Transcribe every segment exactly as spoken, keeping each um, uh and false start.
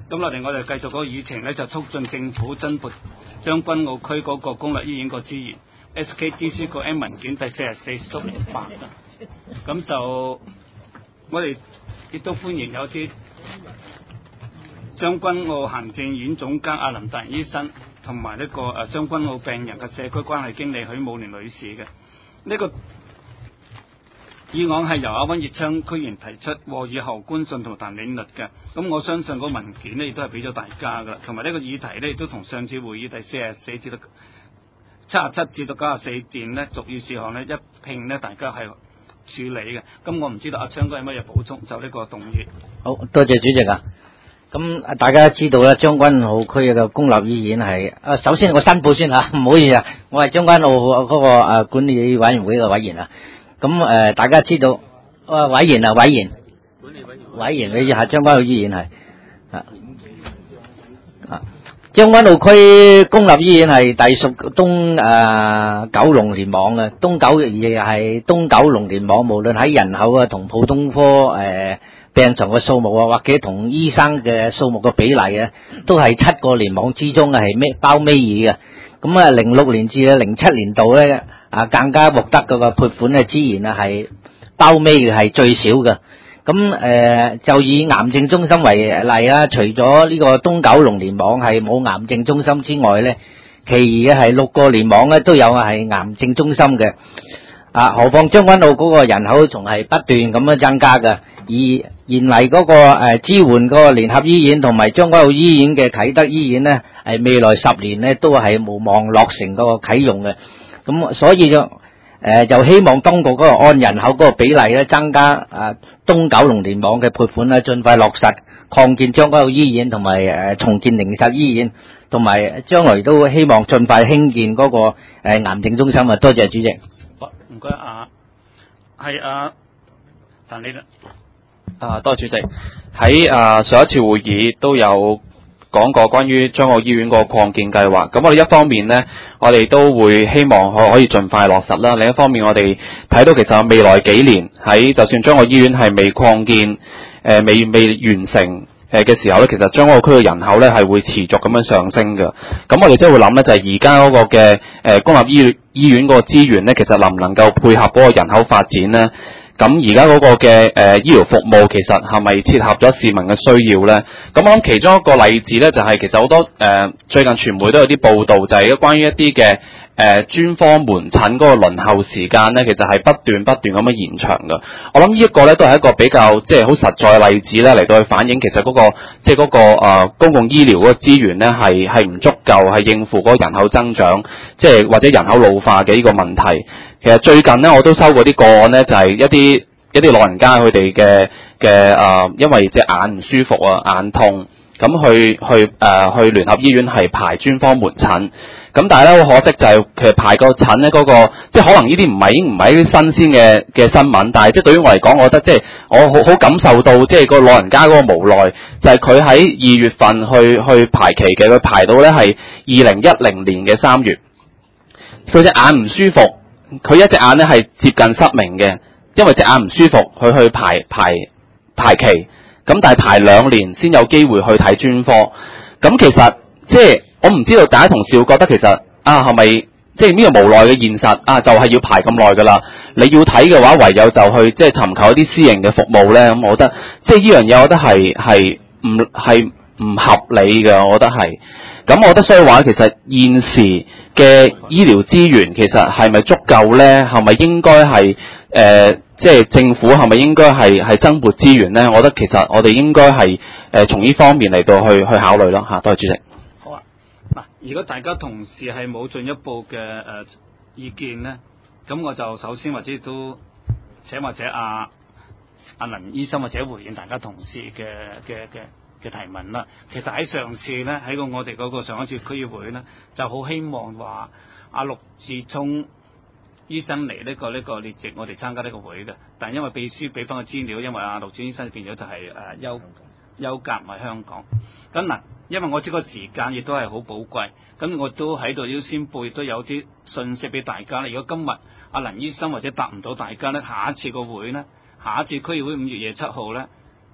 咁落嚟我哋繼續嗰個議程咧，就促進政府增撥將軍澳區嗰個公立醫院個資源。S K D C 個 M 文件第四十四縮零八啊，咁就我哋亦都歡迎有啲將軍澳行政院總監阿林達仁醫生，同埋呢個誒將軍澳病人嘅社區關係經理許武蓮女士嘅。呢、這個議案係由阿温熱昌區議員提出，和議後官信同譚領律嘅。咁我相信個文件呢亦都係俾咗大家噶，同埋呢個議題呢亦都同上次會議第四十四至到七十七至到九十四段呢逐議事項呢一併呢大家係處理嘅。咁我唔知道阿昌哥有乜嘢補充就呢個動議。 好多謝主席啊。咁大家知道啦，將軍澳區嘅公立醫院係啊，首先我申報先吓，唔好意思啊，我係將軍澳嗰個誒管理委員會嘅委員啊。咁誒、呃，大家知道，啊委員啊委員，管理委員委員，你係將軍澳醫院係啊啊，將軍澳區公立醫院係隸屬東誒、呃、九龍聯網嘅，東九亦係東九龍聯網，無論喺人口啊同普通科誒、呃、病床嘅數目啊，或者同醫生嘅數目嘅比例啊，都係七個聯網之中嘅係咩包尾二嘅。咁啊，零六年至零七年度咧。啊，更加獲得嗰個撥款嘅資源啊，係包尾嘅係最少嘅。咁誒、呃，就以癌症中心為例啦，除咗呢個東九龍聯網係冇癌症中心之外咧，其餘嘅係六個聯網咧都有係癌症中心嘅。啊，何況將軍澳嗰個人口仲係不斷咁樣增加嘅，而原嚟嗰個誒、呃、支援嗰個聯合醫院同埋將軍澳醫院嘅啟德醫院咧，係未來十年咧都係無望落成嗰個啟用嘅。咁所以就誒、呃、就希望當局嗰個按人口嗰個比例咧增加啊東九龍聯網嘅撥款咧，盡快落實擴建將軍澳醫院同埋誒重建靈實醫院，同埋將來都希望盡快興建嗰、那個誒、呃、癌症中心啊！多謝主席。 好，唔該啊，係啊，譚理律。 啊，多謝主席。喺啊上一次會議都有講過關於將軍澳醫院個擴建計劃，咁我哋一方面呢，我哋都會希望可可以盡快落實啦。另一方面，我哋睇到其實未來幾年喺就算將軍澳醫院係未擴建、誒、呃、未未完成誒嘅時候咧，其實將軍澳區嘅人口咧係會持續咁樣上升嘅。咁我哋即係會諗咧，就係而家嗰個嘅誒、呃、公立醫院醫院嗰個資源咧，其實能唔能夠配合嗰個人口發展咧？咁而家嗰個嘅誒、呃、醫療服務其實係咪切合咗市民嘅需要呢？咁我諗其中一個例子呢，就係、是、其實好多誒、呃、最近傳媒都有啲報道，就係關於一啲嘅誒專科門診嗰個輪候時間呢，其實係不斷不斷咁樣延長嘅。我諗呢一個呢，都係一個比較即係好實在嘅例子呢，嚟到去反映其實嗰、那個即係嗰個、呃、公共醫療嗰個資源呢，係係唔足夠，係應付嗰個人口增長，即係或者人口老化嘅呢個問題。其實最近咧，我都收過啲個案咧，就係、是、一啲一啲老人家佢哋嘅嘅誒，因為隻眼唔舒服啊，眼痛，咁去去誒、呃、去聯合醫院係排專科門診，咁但係咧好可惜就係其實排個診咧嗰個，即係可能呢啲唔係已經唔係啲新鮮嘅嘅新聞，但係即係對於我嚟講，我覺得即係我好好感受到即係個老人家嗰個無奈，就係佢喺二月份去去排期嘅，佢排到咧係二零一零年嘅三月，佢隻眼唔舒服。佢一隻眼咧係接近失明嘅，因為隻眼唔舒服，佢去排排排期，咁但係排兩年先有機會去睇專科。咁其實即係我唔知道大家同事會覺得其實啊係咪即係呢個無奈嘅現實啊，就係、是、要排咁耐㗎啦。你要睇嘅話，唯有就去即係尋求一啲私營嘅服務咧。咁我覺得即係呢樣嘢，我覺得係係唔係唔合理嘅，我覺得係。咁我覺得所以話其實現時嘅醫療資源其實係咪足夠咧？係咪應該係誒即係政府係咪應該係係增撥資源咧？我覺得其實我哋應該係誒從呢方面嚟到去去考慮咯嚇。多謝主席。 好啊，嗱，如果大家同事係冇進一步嘅誒、呃、意見咧，咁我就首先或者都請或者阿阿林醫生或者回應大家同事嘅嘅嘅。嘅提問啦，其實喺上次咧，喺個我哋嗰個上一次區議會咧，就好希望話阿陸志聰醫生嚟呢、呢個呢、呢個列席我哋參加呢個會嘅，但因為秘書俾翻個資料，因為阿陸志聰醫生變咗就係誒休休假唔喺香港。咁嗱，因為我知個時間亦都係好寶貴，咁我都喺度要先報，亦都有啲信息俾大家啦。如果今日阿林醫生或者答唔到大家咧，下一次個會咧，下一次區議會五月廿七號咧。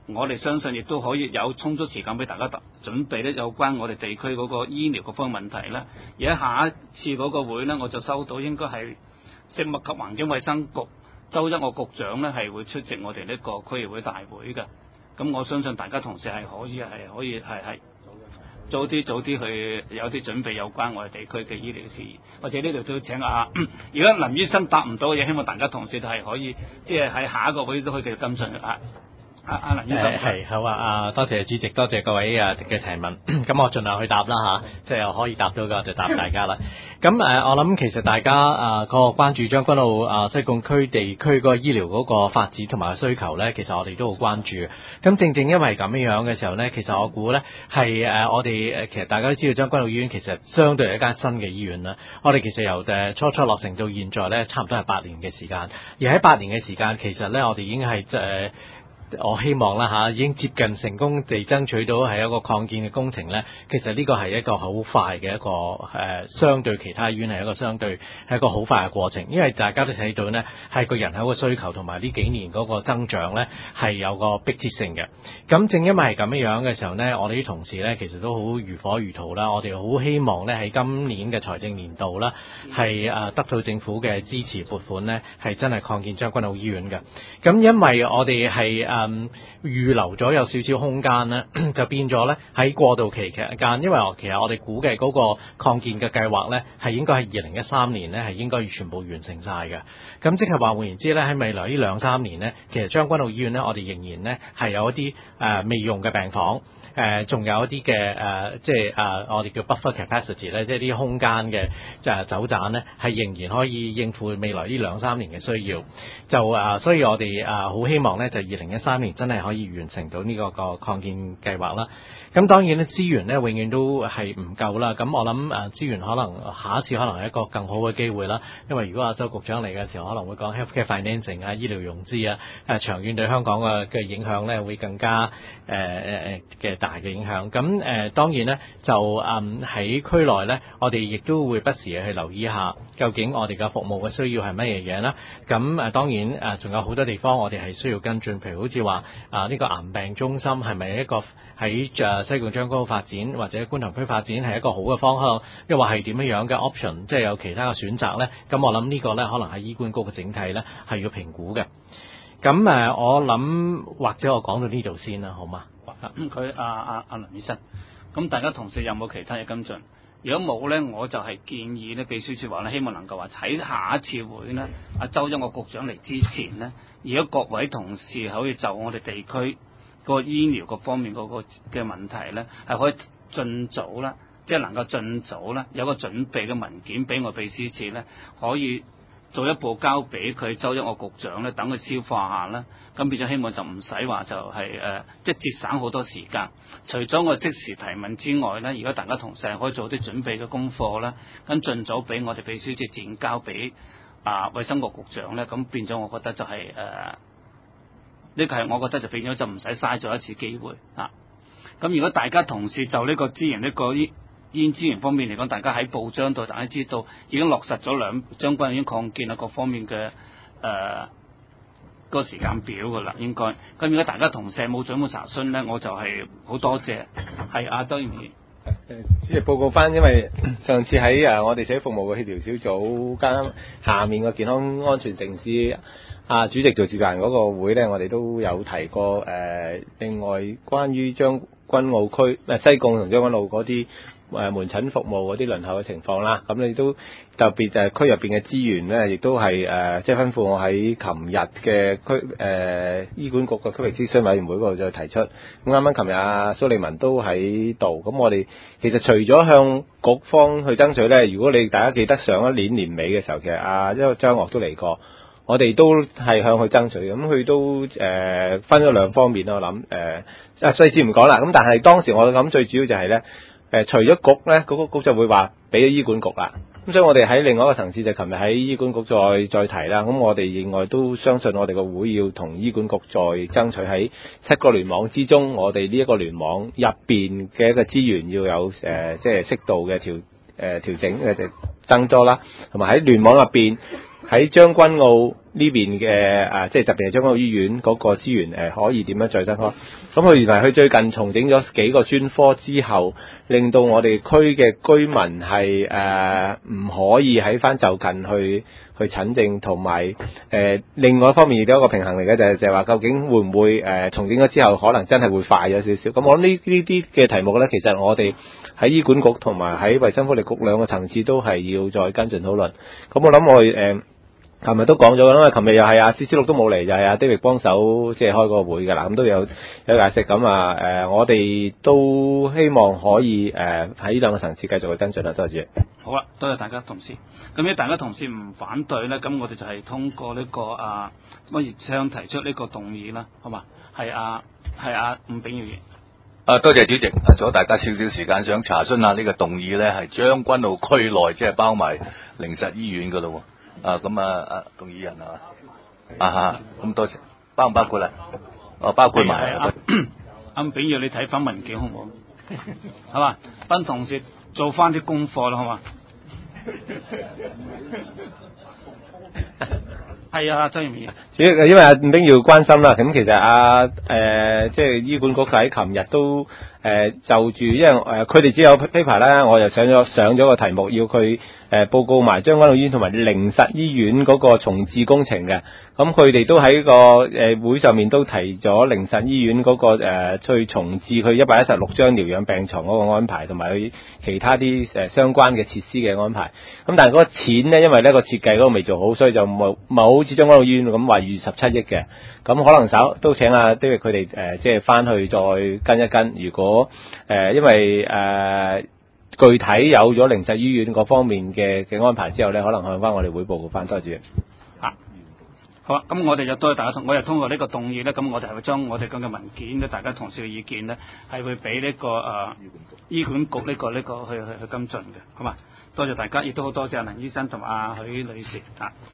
我哋相信亦都可以有充足時間俾大家準備咧，有關我哋地區嗰個醫療嗰方面問題咧。而喺下一次嗰個會咧，我就收到應該係食物及環境衛生局周一嶽局長咧係會出席我哋呢個區議會大會嘅。咁我相信大家同事係可以係可以係係早啲早啲去有啲準備有關我哋地區嘅醫療事宜，或者呢度都請啊，如果林醫生答唔到嘅嘢，希望大家同事都係可以即係喺下一個會都可以繼續跟進啊。阿阿林醫生係好啊！啊，多謝主席，多謝各位啊嘅提問。咁我盡量去答啦吓，即係可以答到嘅就答大家啦。咁誒，我諗其實大家啊個關注將軍澳啊西貢區地區個醫療嗰個發展同埋需求咧，其實我哋都好關注。咁正正因為咁樣樣嘅時候咧，其實我估咧係誒我哋誒其實大家都知道將軍澳醫院其實相對係一間新嘅醫院啦。我哋其實由誒初初落成到現在咧，差唔多係八年嘅時間。而喺八年嘅時間，其實咧我哋已經係誒。呃我希望啦嚇，已經接近成功地爭取到係一個擴建嘅工程咧。其實呢個係一個好快嘅一個誒、呃，相對其他醫院係一個相對係一個好快嘅過程，因為大家都睇到呢係個人口嘅需求同埋呢幾年嗰個增長咧係有個迫切性嘅。咁正因為係咁樣嘅時候呢，我哋啲同事咧其實都好如火如荼啦。我哋好希望咧喺今年嘅財政年度啦，係誒得到政府嘅支持撥款呢，係真係擴建將軍澳醫院嘅。咁因為我哋係誒。嗯，預留咗有少少空間咧，就變咗咧喺過渡期期間，因為我其實我哋估計嗰個擴建嘅計劃咧係應該係二零一三年咧係應該要全部完成晒嘅。咁即係話換言之咧，喺未來呢兩三年咧，其實將軍澳醫院咧，我哋仍然咧係有一啲誒、呃、未用嘅病房。誒仲、呃、有一啲嘅誒，即係誒、呃、我哋叫 buffer capacity 咧，即係啲空間嘅即係走盞咧，係仍然可以應付未來呢兩三年嘅需要。就誒、呃，所以我哋誒好希望咧，就二零一三年真係可以完成到呢個個擴建計劃啦。咁當然咧，資源咧永遠都係唔夠啦。咁我諗誒資源可能下一次可能係一個更好嘅機會啦。因為如果阿周局長嚟嘅時候，可能會講 healthcare financing 啊、醫療融資啊，誒長遠對香港嘅嘅影響咧會更加誒誒誒嘅大嘅影響。咁誒、呃、當然咧就誒喺、嗯、區內咧，我哋亦都會不時去留意下究竟我哋嘅服務嘅需要係乜嘢嘢啦。咁誒、呃、當然誒仲、呃、有好多地方我哋係需要跟進，譬如好似話啊呢個癌病中心係咪一個喺誒西貢將軍澳發展或者觀塘區發展係一個好嘅方向，又或係點樣樣嘅 option， 即係有其他嘅選擇咧？咁我諗呢個咧可能喺醫管局嘅整體咧係要評估嘅。咁誒、呃、我諗或者我講到呢度先啦，好嗎？ 咁佢阿阿阿林醫生，咁大家同事有冇其他嘢跟進？如果冇咧，我就係建議咧，秘書處話咧，希望能夠話喺下一次會咧，阿周一嶽局長嚟之前咧，如果各位同事可以就我哋地區個醫療各方面嗰個嘅問題咧，係可以盡早啦，即係能夠盡早啦，有個準備嘅文件俾我秘書處咧，可以做一步交俾佢周一嶽局長咧，等佢消化下啦。咁變咗希望就唔使話就係、是、誒、呃，即係節省好多時間。除咗我即時提問之外咧，如果大家同事可以做啲準備嘅功課啦，咁盡早俾我哋秘書處轉交俾啊衛生局局長咧，咁變咗我覺得就係、是、誒，呢、呃這個係我覺得就變咗就唔使嘥咗一次機會啊。咁如果大家同事就呢個資源呢、這個醫醫資源方面嚟講，大家喺報章度大家知道已經落實咗兩將軍已經擴建啊各方面嘅誒、呃、個時間表噶啦，應該。咁如果大家同社務長冇查詢咧，我就係好多謝係阿周議員。 誒，主席報告翻，因為上次喺誒我哋社會服務嘅協調小組間下面個健康安全城市啊主席做召集人嗰個會咧，我哋都有提過誒、呃，另外關於將軍澳區誒西貢同將軍澳嗰啲誒門診服務嗰啲輪候嘅情況啦，咁你都特別誒區入邊嘅資源咧，亦都係誒即係吩咐我喺琴日嘅區誒醫管局嘅區域諮詢委員會嗰度再提出。咁啱啱琴日阿蘇利文都喺度，咁我哋其實除咗向局方去爭取咧，如果你大家記得上一年年尾嘅時候，其實阿因為張岳都嚟過，我哋都係向佢爭取，咁佢都誒、呃、分咗兩方面咯，我諗誒啊細節唔講啦。咁但係當時我諗最主要就係咧。誒除咗局咧，嗰、那個局就會話俾咗醫管局啦。咁所以我哋喺另外一個層次就琴日喺醫管局再再提啦。咁我哋另外都相信我哋個會要同醫管局再爭取喺七個聯網之中，我哋呢一個聯網入邊嘅一個資源要有誒、呃、即係適度嘅調誒、呃、調整誒增多啦。同埋喺聯網入邊喺將軍澳呢邊嘅誒，即係特別係將軍澳醫院嗰個資源誒、呃，可以點樣再增開？咁佢原來佢最近重整咗幾個專科之後，令到我哋區嘅居民係誒唔可以喺翻就近去去診症，同埋誒另外一方面亦都有一個平衡嚟嘅，就係就係話究竟會唔會誒、呃、重整咗之後，可能真係會快咗少少。咁我諗呢呢啲嘅題目咧，其實我哋喺醫管局同埋喺衛生福利局兩個層次都係要再跟進討論。咁我諗我哋誒。琴日都講咗啦，因為琴日又係阿 C C 六都冇嚟，又係阿 David 幫手即係開個會㗎啦，咁都有有解釋。咁啊誒，我哋都希望可以誒喺呢兩個層次繼續去跟進啦，多謝。 好啦，多謝大家同事。咁如果大家同事唔反對咧，咁我哋就係通過呢、這個啊乜葉昌提出呢個動議啦，好嘛？係啊係啊伍炳耀議員。 啊，多謝主席。啊，咗大家少少時間，想查詢下呢個動議咧，係將軍澳區內即係包埋靈實醫院㗎咯喎。啊，咁啊，啊，動議人係嘛？啊哈，咁多謝，包唔包括啦？哦，包括埋。 阿伍炳耀，你睇翻文件好唔好？係嘛，班同事做翻啲功課啦，好嘛？係啊，周賢明。 主要因為阿伍炳耀關心啦，咁其實阿誒即係醫管局喺琴日都誒、呃、就住，因為誒佢哋只有 paper 啦，我又上咗上咗個題目，要佢誒、呃、報告埋將軍澳醫院同埋靈實醫院嗰個重置工程嘅。咁佢哋都喺個誒、呃、會上面都提咗靈實醫院嗰、那個誒、呃、去重置佢一百一十六張療養病床嗰個安排，同埋佢其他啲誒、呃、相關嘅設施嘅安排。咁但係嗰個錢咧，因為呢個設計嗰個未做好，所以就冇冇好似將軍澳醫院咁話預十七億嘅。咁可能稍都請阿 David 佢哋誒即係翻去再跟一跟。如果誒、呃、因為誒、呃、具體有咗靈實醫院嗰方面嘅嘅安排之後咧，可能向翻我哋會報告翻。多謝。 好啦，咁我哋就多謝大家通，我哋通過呢個動議咧，咁我哋係會將我哋咁嘅文件咧，大家同事嘅意見咧，係會俾呢、這個誒、呃、醫管局呢、這個呢、這個去去去跟進嘅，好嘛？多謝大家，亦都好多謝阿林醫生同埋阿許女士啊。